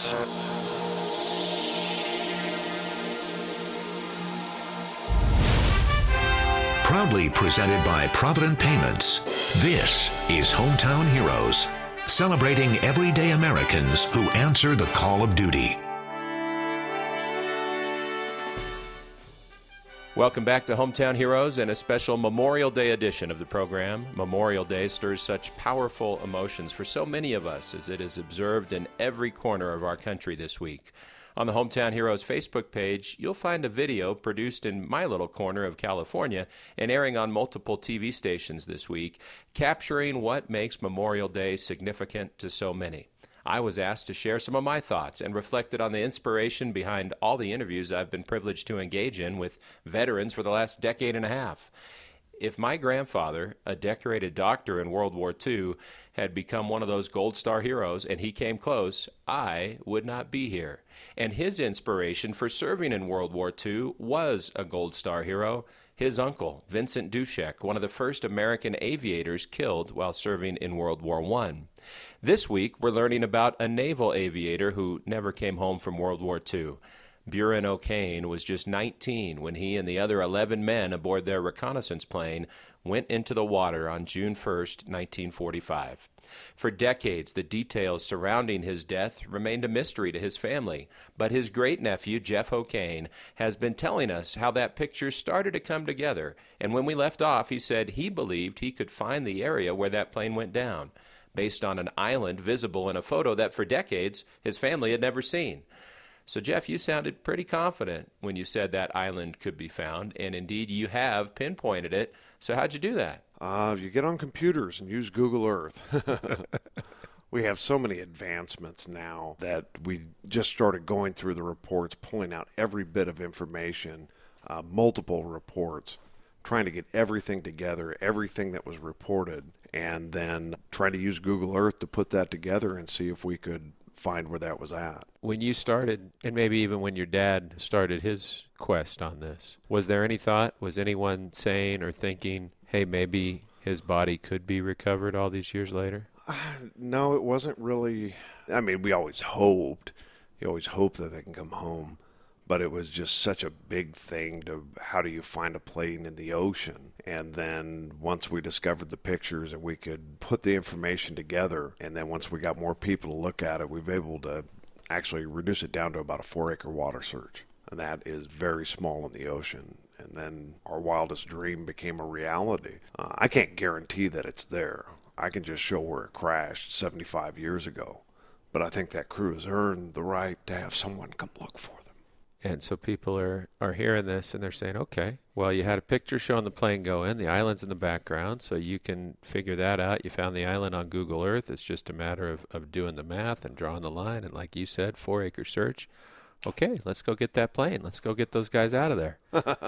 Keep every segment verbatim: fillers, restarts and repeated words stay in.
Proudly presented by Provident Payments, this is Hometown Heroes, celebrating everyday Americans who answer the call of duty. Welcome back to Hometown Heroes and a special Memorial Day edition of the program. Memorial Day stirs such powerful emotions for so many of us as it is observed in every corner of our country this week. On the Hometown Heroes Facebook page, you'll find a video produced in my little corner of California and airing on multiple T V stations this week, capturing what makes Memorial Day significant to so many. I was asked to share some of my thoughts and reflected on the inspiration behind all the interviews I've been privileged to engage in with veterans for the last decade and a half. If my grandfather, a decorated doctor in World War Two, had become one of those Gold Star heroes and he came close, I would not be here. And his inspiration for serving in World War Two was a Gold Star hero, his uncle, Vincent Dushek, one of the first American aviators killed while serving in World War One. This week, we're learning about a naval aviator who never came home from World War Two. Buren O'Kane was just nineteen when he and the other eleven men aboard their reconnaissance plane went into the water on June first, nineteen forty-five. For decades, the details surrounding his death remained a mystery to his family, but his great-nephew, Jeff O'Kane, has been telling us how that picture started to come together, and when we left off, he said he believed he could find the area where that plane went down, based on an island visible in a photo that for decades his family had never seen. So, Jeff, you sounded pretty confident when you said that island could be found, and indeed you have pinpointed it. So how'd you do that? Uh, you get on computers and use Google Earth. We have so many advancements now that we just started going through the reports, pulling out every bit of information, uh, multiple reports, trying to get everything together, everything that was reported, and then trying to use Google Earth to put that together and see if we could find where that was at. When you started, and maybe even when your dad started his quest on this, was there any thought, was anyone saying or thinking, hey, maybe his body could be recovered all these years later? Uh, no, it wasn't really. I mean, we always hoped. You always hope that they can come home. But it was just such a big thing to how do you find a plane in the ocean? And then once we discovered the pictures and we could put the information together, and then once we got more people to look at it, we've been able to actually reduce it down to about a four-acre water search. And that is very small in the ocean. And then our wildest dream became a reality. Uh, I can't guarantee that it's there. I can just show where it crashed seventy-five years ago. But I think that crew has earned the right to have someone come look for them. And so people are, are hearing this and they're saying, okay, well, you had a picture showing the plane go in, the island's in the background, so you can figure that out. You found the island on Google Earth. It's just a matter of, of doing the math and drawing the line. And like you said, four-acre search. Okay, let's go get that plane. Let's go get those guys out of there.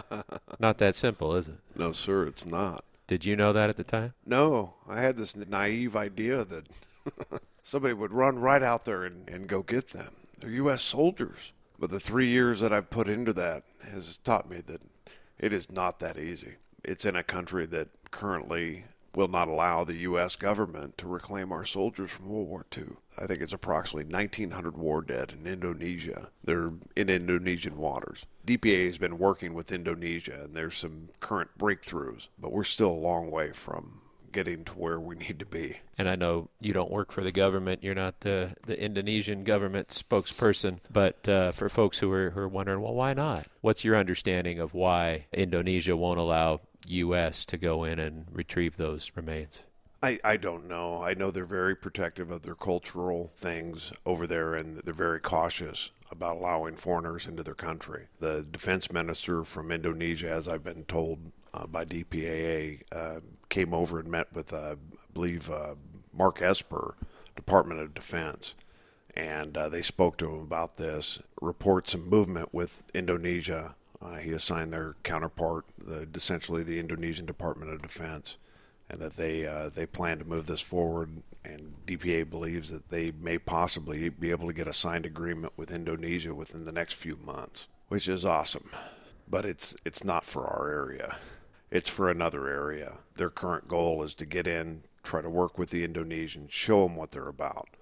Not that simple, is it? No, sir, it's not. Did you know that at the time? No, I had this naive idea that somebody would run right out there and, and go get them. They're U S soldiers. But the three years that I've put into that has taught me that it is not that easy. It's in a country that currently will not allow the U S government to reclaim our soldiers from World War Two. I think it's approximately nineteen hundred war dead in Indonesia. They're in Indonesian waters. D P A has been working with Indonesia, and there's some current breakthroughs, but we're still a long way from getting to where we need to be. And I know you don't work for the government. You're not the, the Indonesian government spokesperson. But uh, for folks who are, who are wondering, well, why not? What's your understanding of why Indonesia won't allow U S to go in and retrieve those remains? I, I don't know. I know they're very protective of their cultural things over there, and they're very cautious about allowing foreigners into their country. The defense minister from Indonesia, as I've been told uh, by D P A A, uh, came over and met with, uh, I believe, uh, Mark Esper, Department of Defense, and uh, they spoke to him about this. Reports some movement with Indonesia. Uh, he assigned their counterpart, the, essentially the Indonesian Department of Defense, and that they uh, they plan to move this forward. And D P A believes that they may possibly be able to get a signed agreement with Indonesia within the next few months, which is awesome. But it's it's not for our area. It's for another area. Their current goal is to get in, try to work with the Indonesians, show them what they're about.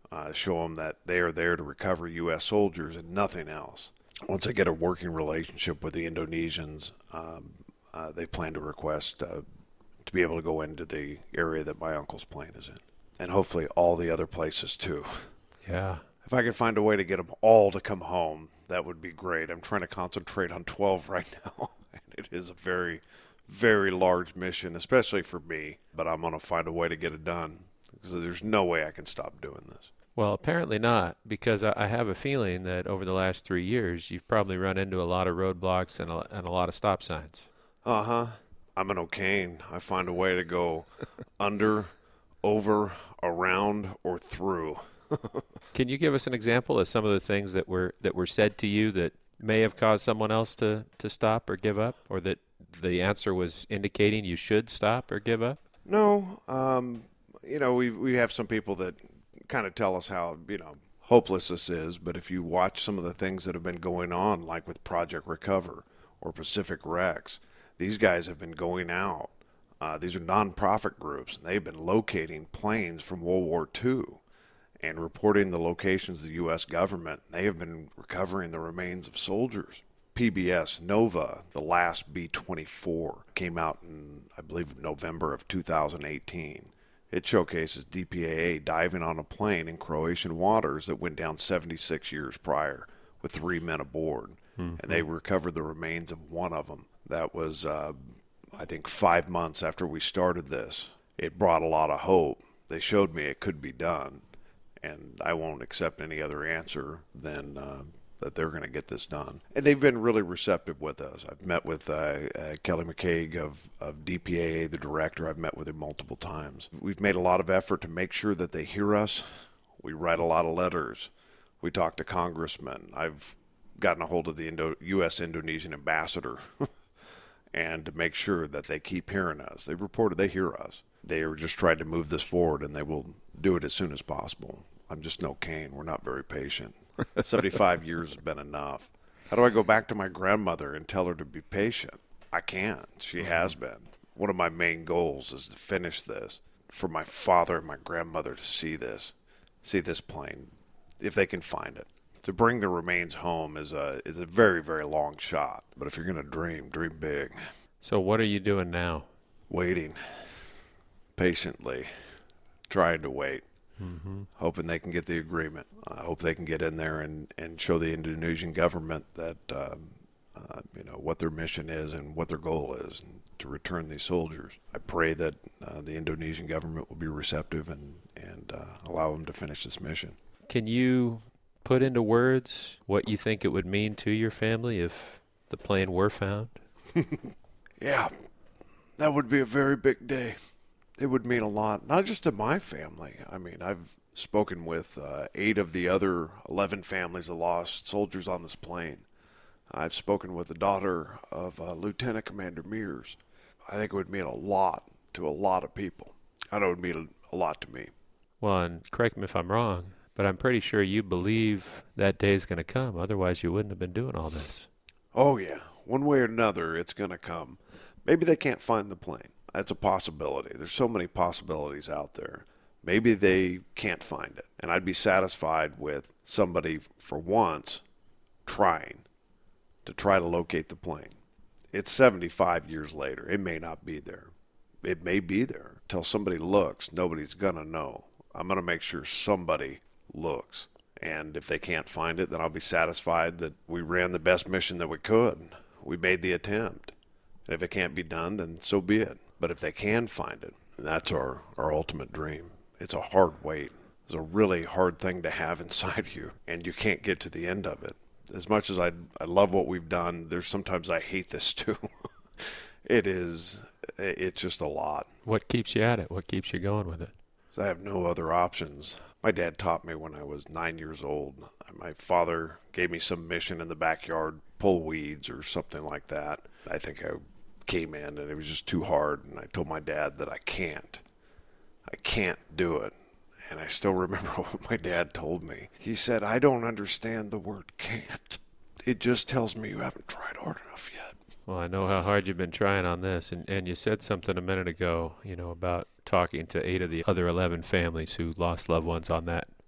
uh, show them that they are there to recover U S soldiers and nothing else. Once I get a working relationship with the Indonesians, um, uh, they plan to request uh, to be able to go into the area that my uncle's plane is in, and hopefully all the other places too. Yeah. If I could find a way to get them all to come home, that would be great. I'm trying to concentrate on twelve right now, and it is a very, very large mission, especially for me, but I'm going to find a way to get it done, because there's no way I can stop doing this. Well, apparently not, because I have a feeling that over the last three years, you've probably run into a lot of roadblocks and a, and a lot of stop signs. Uh-huh. I'm an O'Kane. I find a way to go under, over, around, or through. Can you give us an example of some of the things that were that were said to you that may have caused someone else to, to stop or give up, or that the answer was indicating you should stop or give up? No. Um, you know, we we have some people that kind of tell us how, you know, hopeless this is, but if you watch some of the things that have been going on, like with Project Recover or Pacific Rex, these guys have been going out. Uh, these are nonprofit groups, and they've been locating planes from World War Two and reporting the locations of the U S government. They have been recovering the remains of soldiers. P B S Nova, the last B twenty-four, came out in, I believe, November of two thousand eighteen. It showcases D P A A diving on a plane in Croatian waters that went down seventy-six years prior with three men aboard. Mm-hmm. And they recovered the remains of one of them. That was, uh, I think, five months after we started this. It brought a lot of hope. They showed me it could be done. And I won't accept any other answer than uh, that they're going to get this done. And they've been really receptive with us. I've met with uh, uh, Kelly McCaig of, of D P A A, the director. I've met with him multiple times. We've made a lot of effort to make sure that they hear us. We write a lot of letters. We talk to congressmen. I've gotten a hold of the Indo- U S Indonesian ambassador and to make sure that they keep hearing us. They've reported they hear us. They are just trying to move this forward, and they will do it as soon as possible. I'm just no Kane. We're not very patient. seventy-five years has been enough. How do I go back to my grandmother and tell her to be patient? I can't. She has been. One of my main goals is to finish this, for my father and my grandmother to see this, see this plane, if they can find it. To bring the remains home is a is a very, very long shot. But if you're going to dream, dream big. So what are you doing now? Waiting. Patiently. Trying to wait. Mm-hmm. Hoping they can get the agreement. I hope they can get in there and, and show the Indonesian government that, um, uh, you know, what their mission is and what their goal is, and to return these soldiers. I pray that uh, the Indonesian government will be receptive and, and uh, allow them to finish this mission. Can you put into words what you think it would mean to your family if the plane were found? Yeah, that would be a very big day. It would mean a lot, not just to my family. I mean, I've spoken with uh, eight of the other eleven families that lost soldiers on this plane. I've spoken with the daughter of uh, Lieutenant Commander Mears. I think it would mean a lot to a lot of people. I know it would mean a lot to me. Well, and correct me if I'm wrong, but I'm pretty sure you believe that day is going to come. Otherwise, you wouldn't have been doing all this. Oh, yeah. One way or another, it's going to come. Maybe they can't find the plane. That's a possibility. There's so many possibilities out there. Maybe they can't find it. And I'd be satisfied with somebody, for once, trying to try to locate the plane. It's seventy-five years later. It may not be there. It may be there. Until somebody looks, nobody's going to know. I'm going to make sure somebody looks. And if they can't find it, then I'll be satisfied that we ran the best mission that we could. We made the attempt. And if it can't be done, then so be it. But if they can find it, that's our, our ultimate dream. It's a hard wait. It's a really hard thing to have inside you, and you can't get to the end of it. As much as I I love what we've done, there's sometimes I hate this too. It is, it's just a lot. What keeps you at it? What keeps you going with it? I have no other options. My dad taught me when I was nine years old. My father gave me some mission in the backyard, pull weeds or something like that. I think I came in and it was just too hard, and I told my dad that I can't. I can't do it. And I still remember what my dad told me. He said, I don't understand the word can't. It just tells me you haven't tried hard enough yet. Well, I know how hard you've been trying on this, and, and you said something a minute ago, you know, about talking to eight of the other eleven families who lost loved ones on that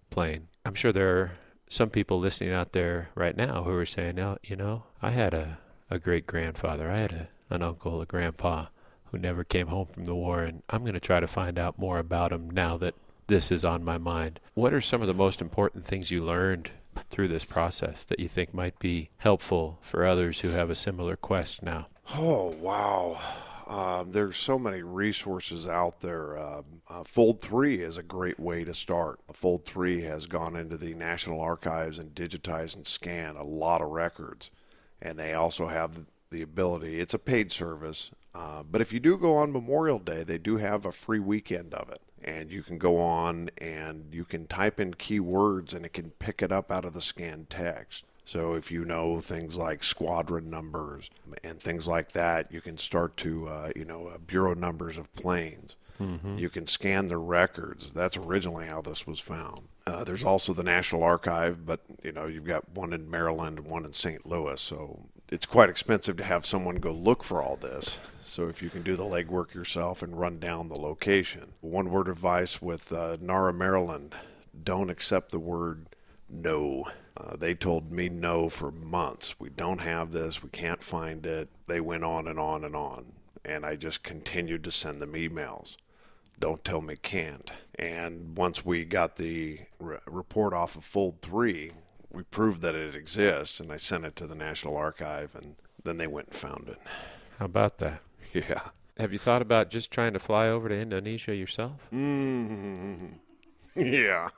plane. I'm sure there are some people listening out there right now who are saying, oh, you know, I had a, a great-grandfather. I had a, an uncle, a grandpa who never came home from the war, and I'm going to try to find out more about him now that this is on my mind. What are some of the most important things you learned through this process that you think might be helpful for others who have a similar quest now? Oh, wow. Um, there's so many resources out there. Um, uh, Fold three is a great way to start. Fold three has gone into the National Archives and digitized and scanned a lot of records. And they also have the ability, it's a paid service, uh, but if you do go on Memorial Day, they do have a free weekend of it. And you can go on and you can type in keywords and it can pick it up out of the scanned text. So if you know things like squadron numbers and things like that, you can start to, uh, you know, uh, bureau numbers of planes. Mm-hmm. You can scan the records. That's originally how this was found. Uh, there's also the National Archive, but, you know, you've got one in Maryland and one in Saint Louis. So it's quite expensive to have someone go look for all this. So if you can do the legwork yourself and run down the location. One word advice with uh, NARA Maryland, don't accept the word no. Uh, they told me no for months. We don't have this. We can't find it. They went on and on and on. And I just continued to send them emails. Don't tell me can't. And once we got the re- report off of Fold three, we proved that it exists, and I sent it to the National Archive, and then they went and found it. How about that? Yeah. Have you thought about just trying to fly over to Indonesia yourself? Mm-hmm. Yeah.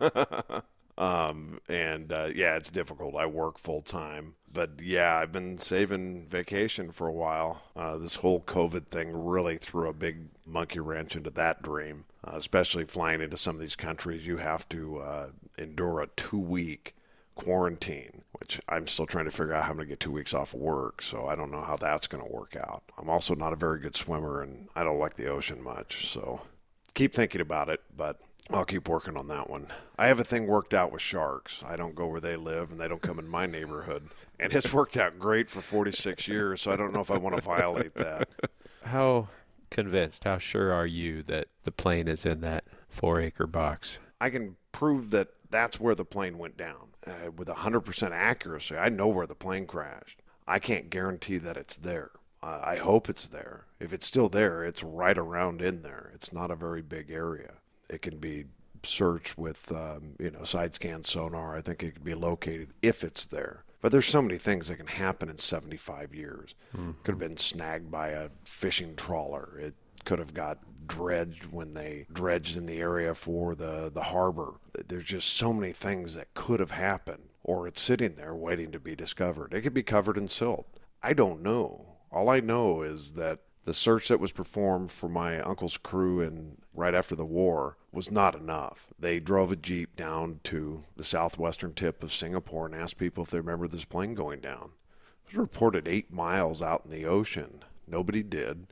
um, and, uh, yeah, it's difficult. I work full-time. But, yeah, I've been saving vacation for a while. Uh, this whole COVID thing really threw a big monkey wrench into that dream, uh, especially flying into some of these countries. You have to uh, endure a two-week quarantine, which I'm still trying to figure out how I'm going to get two weeks off of work, so I don't know how that's going to work out. I'm also not a very good swimmer, and I don't like the ocean much, so keep thinking about it, but I'll keep working on that one. I have a thing worked out with sharks. I don't go where they live, and they don't come in my neighborhood, and it's worked out great for forty-six years, so I don't know if I want to violate that. How convinced, how sure are you that the plane is in that four-acre box? I can prove that that's where the plane went down. Uh, with one hundred percent accuracy, I know where the plane crashed. I can't guarantee that it's there. Uh, I hope it's there. If it's still there, it's right around in there. It's not a very big area. It can be searched with, um, you know, side scan sonar. I think it can be located if it's there. But there's so many things that can happen in seventy-five years. Mm-hmm. Could have been snagged by a fishing trawler. It could have got dredged when they dredged in the area for the, the harbor. There's just so many things that could have happened, or it's sitting there waiting to be discovered. It could be covered in silt. I don't know. All I know is that the search that was performed for my uncle's crew in right after the war was not enough. They drove a Jeep down to the southwestern tip of Singapore and asked people if they remember this plane going down. It was reported eight miles out in the ocean. Nobody did.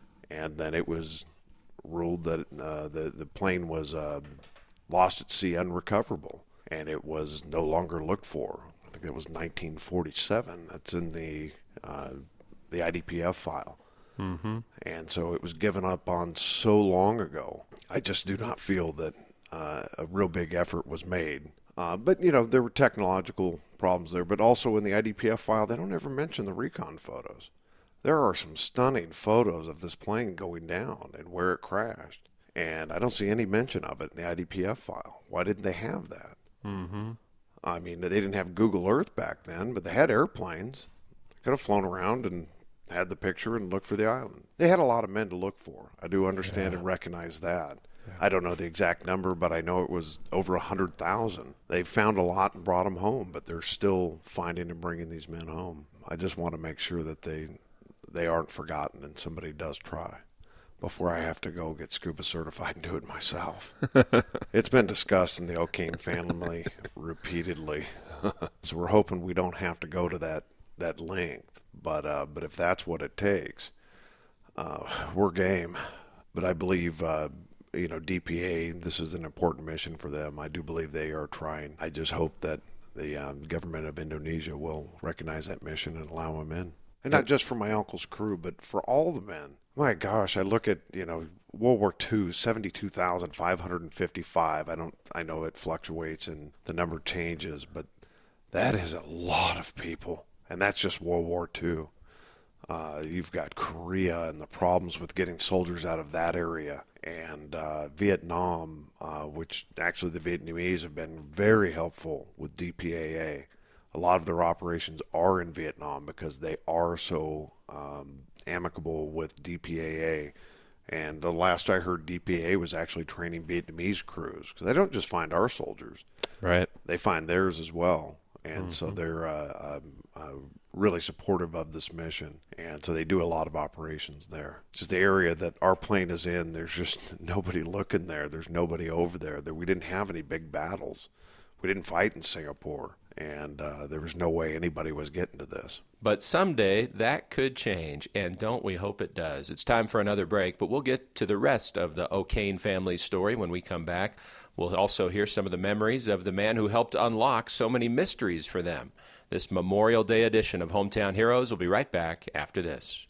And then it was ruled that uh, the, the plane was uh, lost at sea, unrecoverable, and it was no longer looked for. I think it was nineteen forty-seven. That's in the uh, the I D P F file. Mm-hmm. And so it was given up on so long ago. I just do not feel that uh, a real big effort was made. Uh, but, you know, there were technological problems there. But also in the I D P F file, they don't ever mention the recon photos. There are some stunning photos of this plane going down and where it crashed. And I don't see any mention of it in the I D P F file. Why didn't they have that? Mm-hmm. I mean, they didn't have Google Earth back then, but they had airplanes. They could have flown around and had the picture and looked for the island. They had a lot of men to look for. I do understand yeah. and recognize that. Yeah. I don't know the exact number, but I know it was over one hundred thousand. They found a lot and brought them home, but they're still finding and bringing these men home. I just want to make sure that they they aren't forgotten and somebody does try before I have to go get scuba certified and do it myself. It's been discussed in the O'Kane family repeatedly. So we're hoping we don't have to go to that, that length. But uh, but if that's what it takes, uh, we're game. But I believe, uh, you know, D P A, this is an important mission for them. I do believe they are trying. I just hope that the um, government of Indonesia will recognize that mission and allow them in. And not just for my uncle's crew, but for all the men. My gosh, I look at, you know, World War Two, seventy-two thousand five hundred fifty-five. I don't, I know it fluctuates and the number changes, but that is a lot of people. And that's just World War Two. Uh, you've got Korea and the problems with getting soldiers out of that area. And uh, Vietnam, uh, which actually the Vietnamese have been very helpful with D P A A. A lot of their operations are in Vietnam because they are so um, amicable with D P A A. And the last I heard, D P A A was actually training Vietnamese crews because they don't just find our soldiers. Right. They find theirs as well. And mm-hmm. so they're uh, um, uh, really supportive of this mission. And so they do a lot of operations there. It's just the area that our plane is in, there's just nobody looking there. There's nobody over there. We didn't have any big battles. We didn't fight in Singapore. And uh, there was no way anybody was getting to this. But someday that could change, and don't we hope it does. It's time for another break, but we'll get to the rest of the O'Kane family's story when we come back. We'll also hear some of the memories of the man who helped unlock so many mysteries for them. This Memorial Day edition of Hometown Heroes will be right back after this.